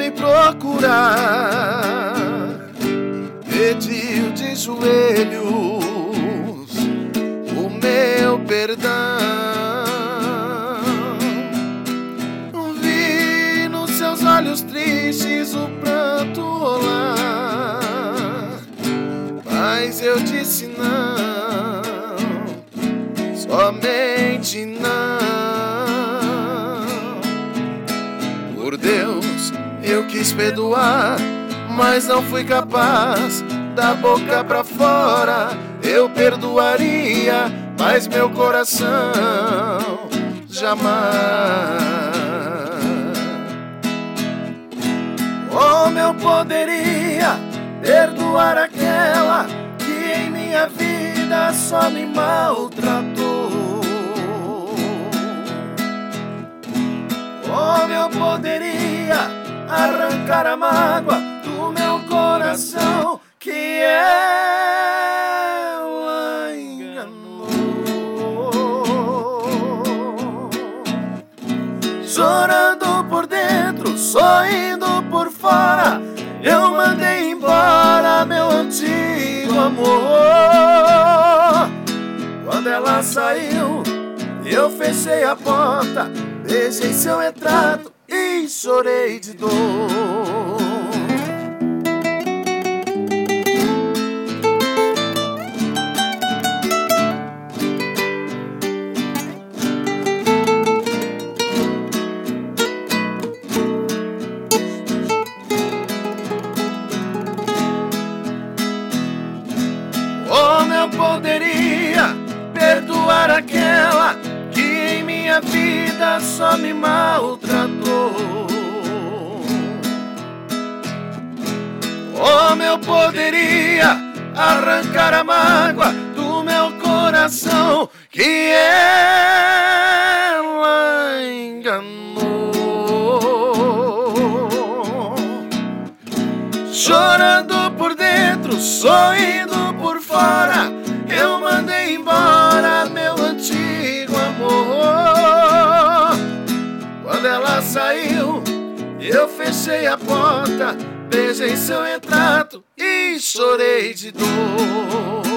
me procurar, pediu de joelhos o meu perdão. Vi nos seus olhos tristes o pranto rolar, mas eu disse não, somente não. Por Deus, eu quis perdoar, mas não fui capaz. Da boca pra fora eu perdoaria, mas meu coração jamais. Como eu poderia perdoar aquela que em minha vida só me maltratou? Como eu poderia arrancar a mágoa do meu coração que ela enganou? Chorando por dentro, sorrindo por fora, eu mandei embora meu antigo amor. Quando ela saiu, eu fechei a porta, beijei seu retrato e chorei de dor. Como eu poderia perdoar aquela que em minha vida só me maltratou? Como eu poderia arrancar a mágoa do meu coração que ela enganou? Chorando por dentro, sorrindo por fora, eu mandei embora meu antigo amor. Quando ela saiu, eu fechei a porta, beijei seu retrato e chorei de dor.